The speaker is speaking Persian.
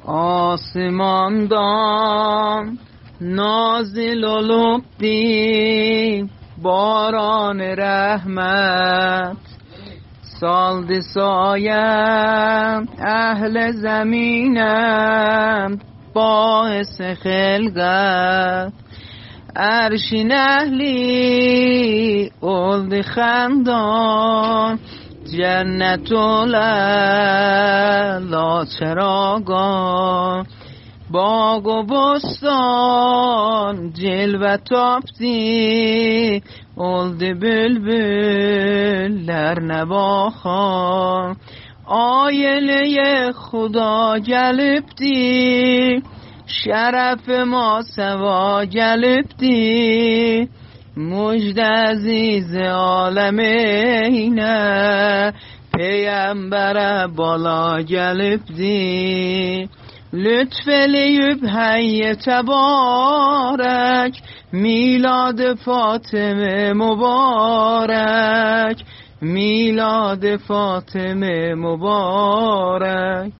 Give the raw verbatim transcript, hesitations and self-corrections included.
آسمان دان نازل لبدی باران رحمت سالد سایم اهل زمینم باعث خلقت عرشین اهلی اولد خندان جنت لا چراگان باغ و بستان جلوه تافتی اولد بلبل در نواخان آینه خدا جلبتی شرف ما سوا جلبتی مجد عزیز عالم اینه پیامبر بالا جلبتی لطف لیب حی تبارک میلاد فاطمه مبارک میلاد فاطمه مبارک.